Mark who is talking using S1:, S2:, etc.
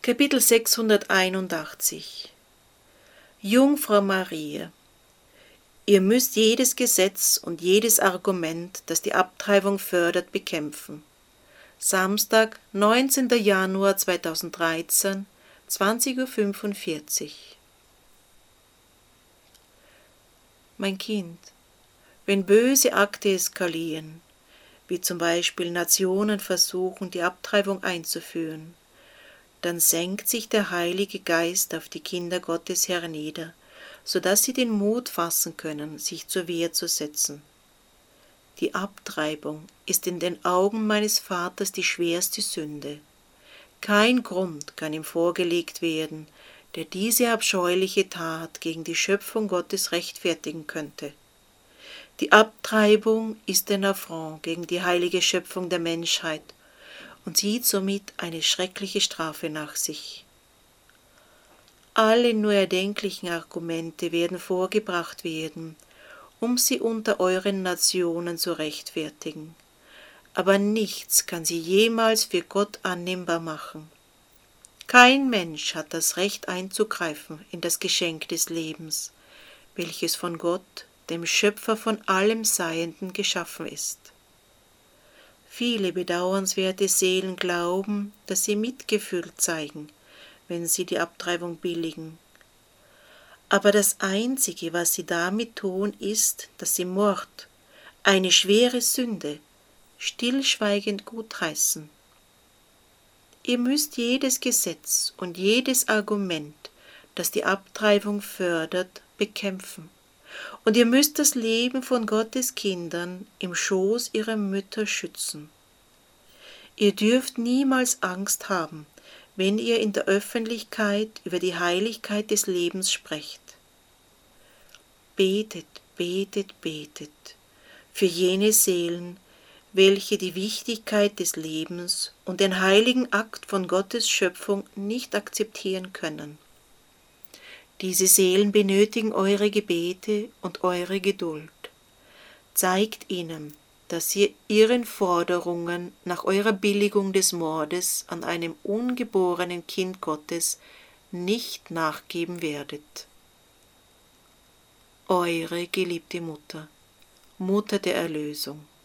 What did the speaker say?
S1: Kapitel 681 Jungfrau Maria, ihr müsst jedes Gesetz und jedes Argument, das die Abtreibung fördert, bekämpfen. Samstag, 19. Januar 2013, 20:45 Uhr. Mein Kind, wenn böse Akte eskalieren, wie zum Beispiel Nationen versuchen, die Abtreibung einzuführen, dann senkt sich der Heilige Geist auf die Kinder Gottes hernieder, sodass sie den Mut fassen können, sich zur Wehr zu setzen. Die Abtreibung ist in den Augen meines Vaters die schwerste Sünde. Kein Grund kann ihm vorgelegt werden, der diese abscheuliche Tat gegen die Schöpfung Gottes rechtfertigen könnte. Die Abtreibung ist ein Affront gegen die heilige Schöpfung der Menschheit und zieht somit eine schreckliche Strafe nach sich. Alle nur erdenklichen Argumente werden vorgebracht werden, um sie unter euren Nationen zu rechtfertigen, aber nichts kann sie jemals für Gott annehmbar machen. Kein Mensch hat das Recht einzugreifen in das Geschenk des Lebens, welches von Gott, dem Schöpfer von allem Seienden, geschaffen ist. Viele bedauernswerte Seelen glauben, dass sie Mitgefühl zeigen, wenn sie die Abtreibung billigen. Aber das Einzige, was sie damit tun, ist, dass sie Mord, eine schwere Sünde, stillschweigend gutheißen. Ihr müsst jedes Gesetz und jedes Argument, das die Abtreibung fördert, bekämpfen. Und ihr müsst das Leben von Gottes Kindern im Schoß ihrer Mütter schützen. Ihr dürft niemals Angst haben, wenn ihr in der Öffentlichkeit über die Heiligkeit des Lebens sprecht. Betet, betet, betet für jene Seelen, welche die Wichtigkeit des Lebens und den heiligen Akt von Gottes Schöpfung nicht akzeptieren können. Diese Seelen benötigen eure Gebete und eure Geduld. Zeigt ihnen, dass ihr ihren Forderungen nach eurer Billigung des Mordes an einem ungeborenen Kind Gottes nicht nachgeben werdet. Eure geliebte Mutter, Mutter der Erlösung.